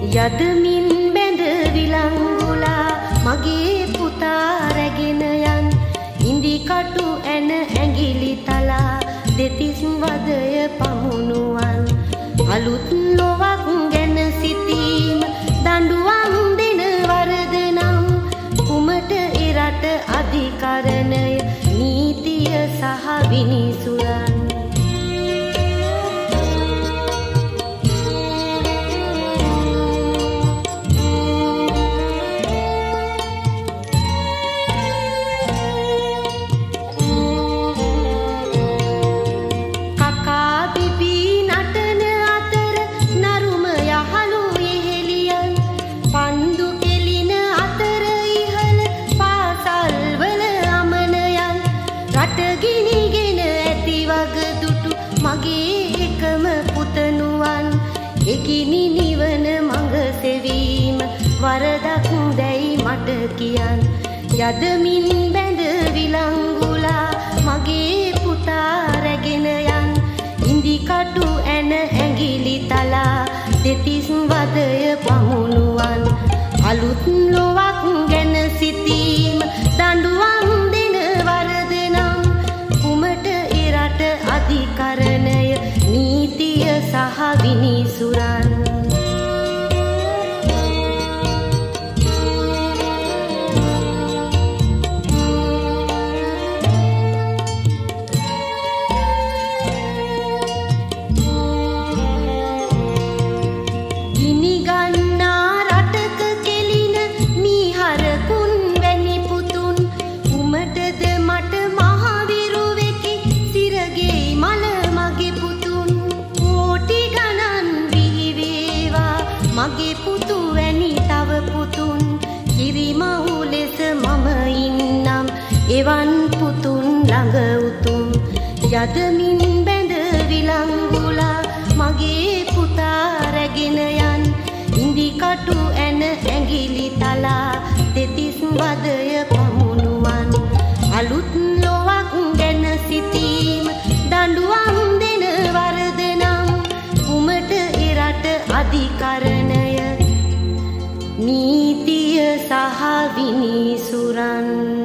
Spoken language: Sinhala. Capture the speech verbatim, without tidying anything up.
යදමින් බැඳ විලංගුලා මගේ පුතා රැගෙන යන් ඉන්දි කටු ඇන ඇඟිලි තලා දෙතිස් වදය පමුණුවන් අලුත් ලොවක් ගැන සිතීම දඬුවම් දෙන වරද නම් කුමට එරට අධිකරණය නීතිය සහ විනිසුරන් මගේ එකම පුතණුවන් එකිනි නිවන මඟ සෙවීම වරදක් දැයි මට කියන් යදමින් බැඳ විලංගුලා මගේ පුතා රැගෙන යන් ඉන්දි කටු ඇන ඇඟිලි තලා දෙතිස් වදය පමුණුවන් අලුත් ලොවක් ගැන සිතීම දඬුවම් දෙන වරද නම් කුමට එරට අධිකරණය නීතිය සහ විනිසුරන් මගේ පුතු වැනි තව පුතුන් කිරිමව් ලෙස මම ඉන්නම් එවන් පුතුන් ළඟ උතුම් යදමින් බැඳ විලංගුලා මගේ පුතා රැගෙන යන් ඉන්දි කටු ඇන ඇඟිලි තලා දෙතිස් වදය පමුණුවන් අලුත් ලොවක් ගැන සිතීම දඬුවම් දෙන වරද නම් කුමට එරට අධිකරණය නීතිය සහ විනිසුරන්